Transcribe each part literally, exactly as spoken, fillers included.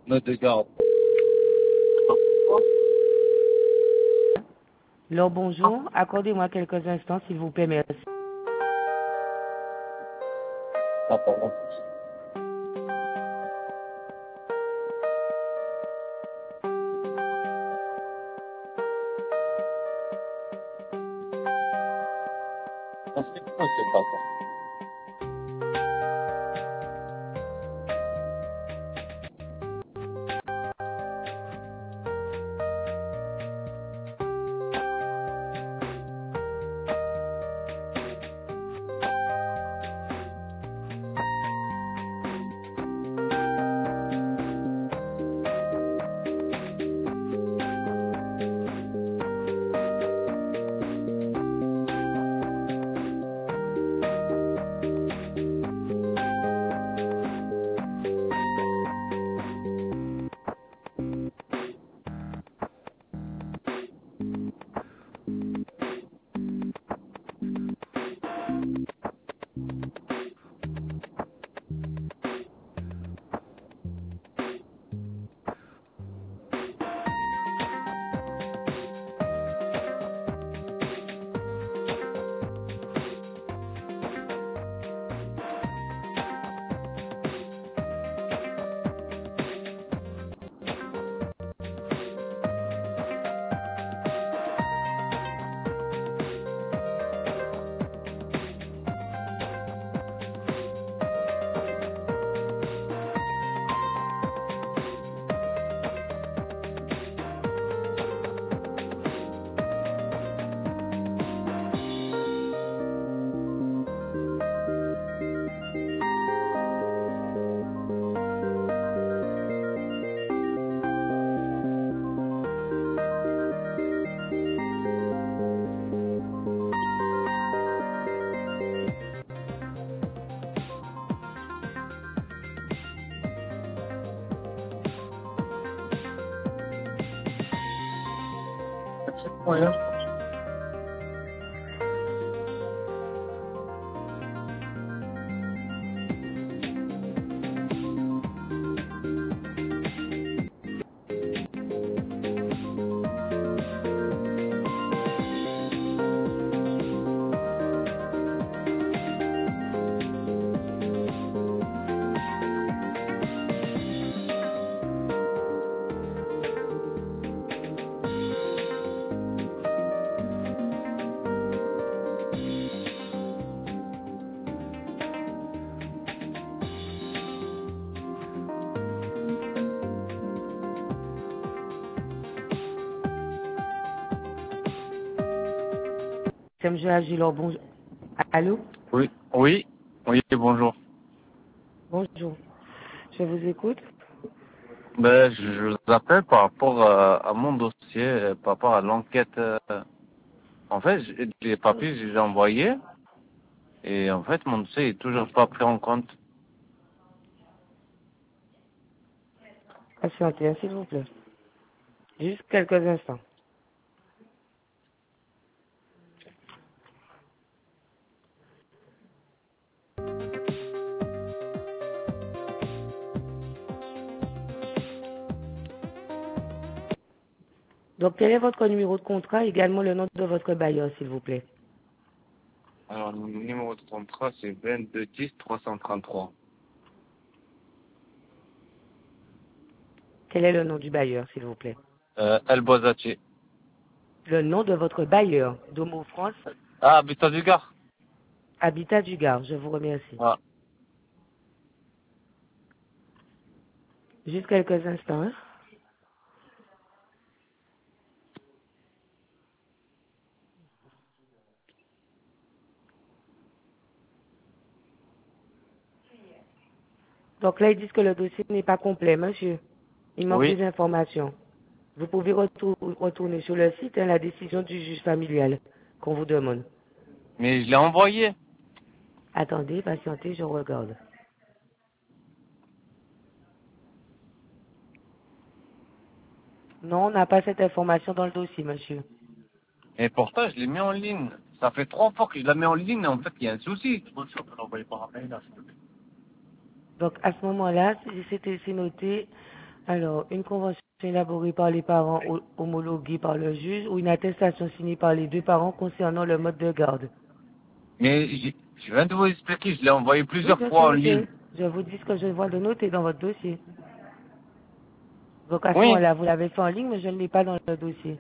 Note de garde. Alors bonjour, accordez-moi quelques instants s'il vous plaît, merci. Ah, pardon. Ah, c'est quoi, c'est pas ça. C'est quoi, hein? C'est M. Agilor, bonjour. Allô? Oui, oui, oui, bonjour. Bonjour. Je vous écoute. Ben, je je vous appelle par rapport à, à mon dossier, euh, par rapport à l'enquête. euh, En fait, j'ai- les papiers, je les ai envoyés, et en fait, mon dossier est toujours pas pris en compte. Patientez, s'il vous plaît. Juste quelques instants. Donc, quel est votre numéro de contrat, également le nom de votre bailleur, s'il vous plaît? Alors, le numéro de contrat, c'est vingt-deux dix trois cent trente-trois. Quel est le nom du bailleur, s'il vous plaît? Euh, El Bozati. Le nom de votre bailleur, Domo France, Ah, Habitat du Gard. Habitat du Gard. Je vous remercie. Ah, Juste quelques instants. Hein. Donc là, ils disent que le dossier n'est pas complet, monsieur. Il manque oui, des informations. Vous pouvez retour- retourner sur le site, hein, la décision du juge familial qu'on vous demande. mais je l'ai envoyé. Attendez, patientez, je regarde. Non, on n'a pas cette information dans le dossier, monsieur. Et pourtant, je l'ai mis en ligne. Ça fait trois fois que je la mets en ligne, et en fait, il y a un souci. Moi, je peux l'envoyer par mail, là, s'il te plaît. Donc à ce moment-là, si c'était c'est noté Alors, une convention élaborée par les parents ho- homologuée par le juge ou une attestation signée par les deux parents concernant le mode de garde. Mais j'ai- je viens de vous expliquer, je l'ai envoyé Oui, plusieurs bien fois sûr, en ligne. monsieur. Je vous dis ce que je vois de noter dans votre dossier. Donc à ce Oui. moment-là, vous l'avez fait en ligne, mais je ne l'ai pas dans le dossier.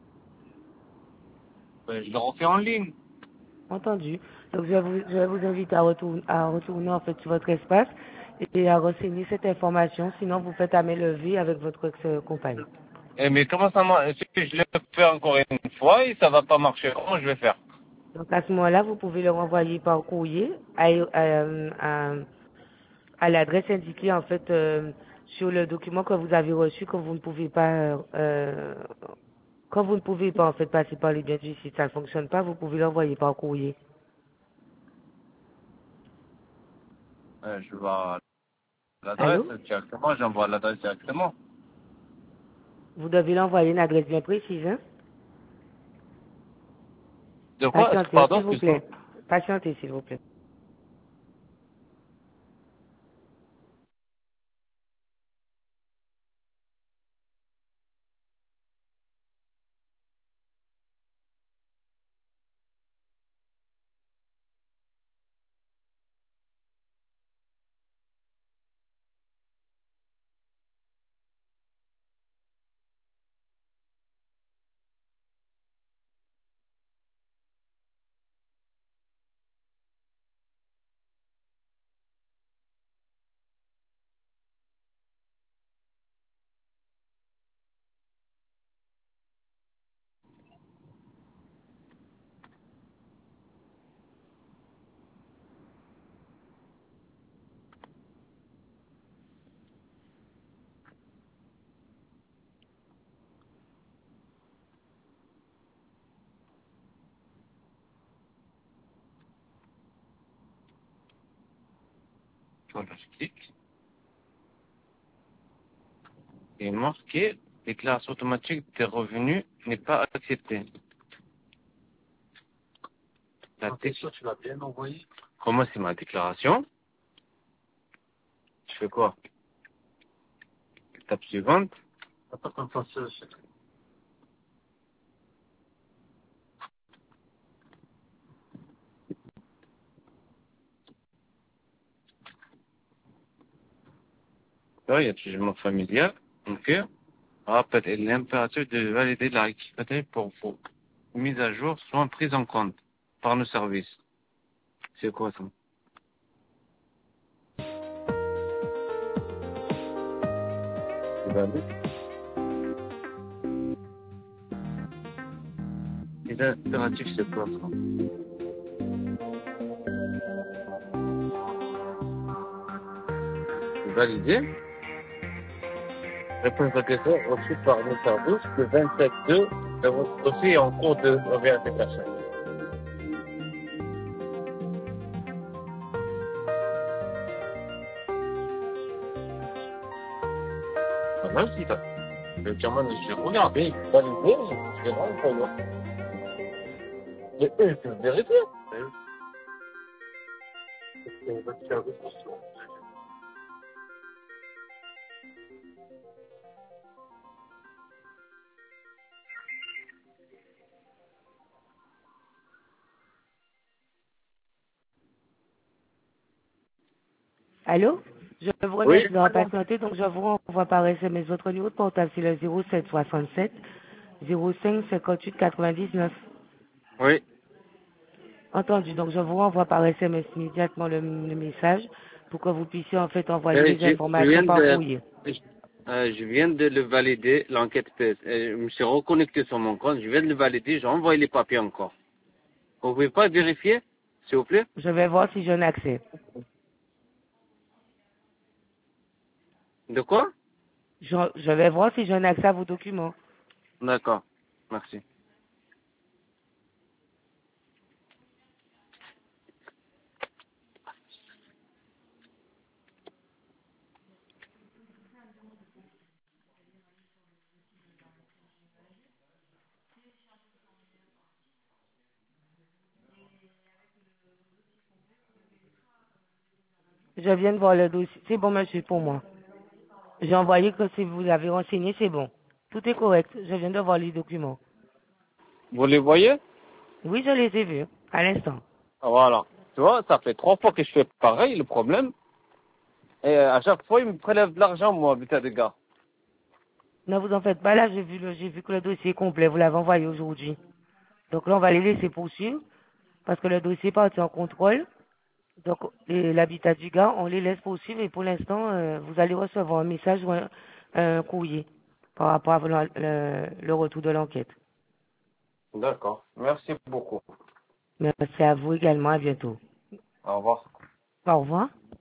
Ben, je le refais en ligne. Entendu. Donc je vais vous, je vais vous inviter à, retourner, à retourner en fait sur votre espace et à renseigner cette information. Sinon, vous faites à main levée avec votre ex-compagne. Eh, mais comment ça marche? Si je le fais encore une fois et ça va pas marcher, comment je vais faire? Donc à ce moment-là, vous pouvez le renvoyer par courrier à, à, à, à l'adresse indiquée en fait euh, sur le document que vous avez reçu quand vous ne pouvez pas euh, quand vous ne pouvez pas en fait passer par les biens du site, ça ne fonctionne pas, vous pouvez l'envoyer par courrier. Euh, je vois l'adresse Allô? directement, j'envoie l'adresse directement. Vous devez l'envoyer une adresse bien précise, hein? De quoi? Est-ce que, Patientez, pardon, s'il vous excuse-moi. plaît. Patientez, s'il vous plaît. Voilà, je clique. Et marqué, déclaration automatique des revenus n'est pas acceptée. La Ah, dé- c'est sûr, tu l'as bien envoyé. Comment c'est ma déclaration? Je fais quoi? Étape suivante. Attends qu'on fasse ce ce truc. Là, il y a jugement familial. Ok. Rappel et l'impératif de valider la rectificative pour vos mises à jour soient prises en compte par nos services. C'est quoi ça? C'est valide. Et l'impératif, c'est quoi ça? C'est validé. Réponse à la question reçue par nos services le vingt-sept deux de votre dossier est en cours de vérification. Voilà, si ça. Le German, j'ai regardé, validé, j'ai renvoyé. Mais eux, ils peuvent vérifier. C'est votre service. Allô? Je vous Oui. remercie d'avoir patienté, donc je vous renvoie par S M S votre numéro de portable, c'est le zéro sept soixante-sept zéro cinq cinquante-huit quatre-vingt-dix-neuf. Oui. Entendu, donc je vous renvoie par S M S immédiatement le, le message pour que vous puissiez en fait envoyer Euh, les je, je informations viens par de, courrier. je, euh, je viens de le valider, l'enquête pèse. Euh, Je me suis reconnecté sur mon compte, je viens de le valider, j'ai envoyé les papiers encore. Vous pouvez pas vérifier, s'il vous plaît? Je vais voir si j'ai un accès. De quoi? Je, je vais voir si j'ai un accès à vos documents. D'accord. Merci. Je viens de voir le dossier. C'est bon, monsieur, pour moi. J'ai envoyé que si vous l'avez renseigné, c'est bon. Tout est correct. Je viens de voir les documents. Vous les voyez? Oui, je les ai vus, à l'instant. Ah, voilà. Tu vois, ça fait trois fois que je fais pareil, le problème. Et euh, à chaque fois, ils me prélèvent de l'argent, moi, putain de gars. Ne vous en faites pas, là, j'ai vu, le, j'ai vu que le dossier est complet. Vous l'avez envoyé aujourd'hui. Donc là, on va les laisser poursuivre, parce que le dossier est parti en contrôle. Donc, les- l'habitat du gars, on les laisse poursuivre et pour l'instant, euh, vous allez recevoir un message ou un, un courrier par rapport à le, le- le retour de l'enquête. D'accord. Merci beaucoup. Merci à vous également, à bientôt. Au revoir. Au revoir.